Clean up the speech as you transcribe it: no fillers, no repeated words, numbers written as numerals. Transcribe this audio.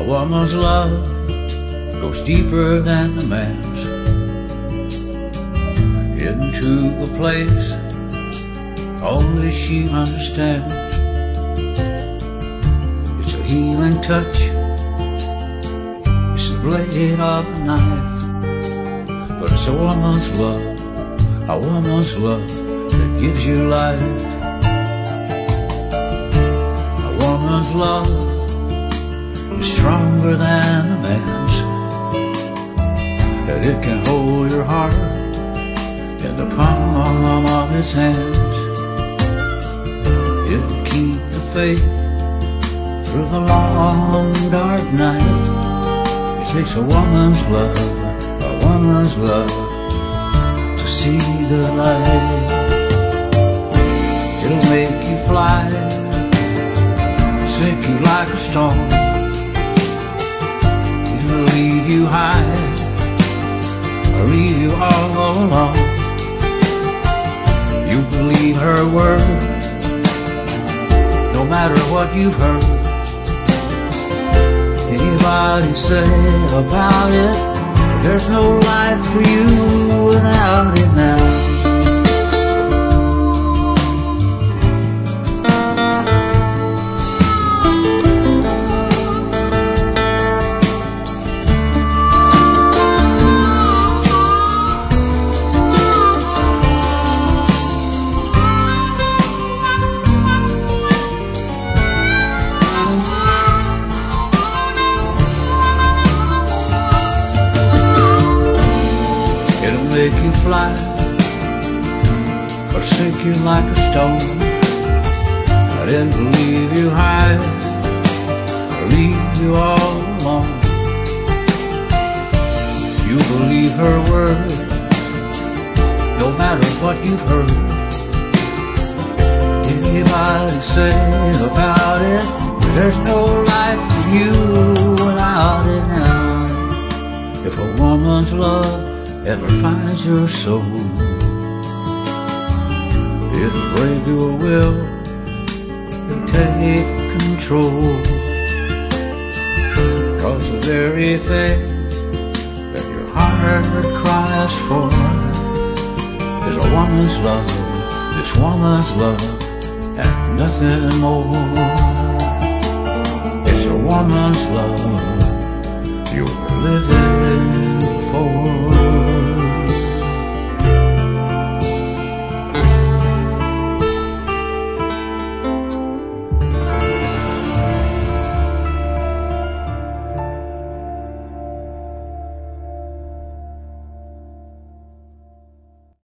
A woman's love goes deeper than the man's, into a place only she understands. It's a healing touch, it's the blade of a knife, but it's a woman's love that gives you life. A woman's love is stronger than a man's, that it can hold your heart in the palm of its hands. It'll keep the faith through the long dark night. It takes a woman's love to see the light. It'll make you fly, sink you like a stone. It'll leave you high, or leave you all alone. You believe her word, no matter what you've heard. Anybody say about it, there's no life for you without it now. Make you fly, or sink you like a stone. I didn't leave you high, or leave you all alone. You believe her word, no matter what you've heard. Anybody say about it, there's no life for you without it now. If a woman's love ever finds your soul, it'll break your will, it'll take control. Cause the very thing that your heart cries for is a woman's love, this woman's love, and nothing more. It's a woman's love,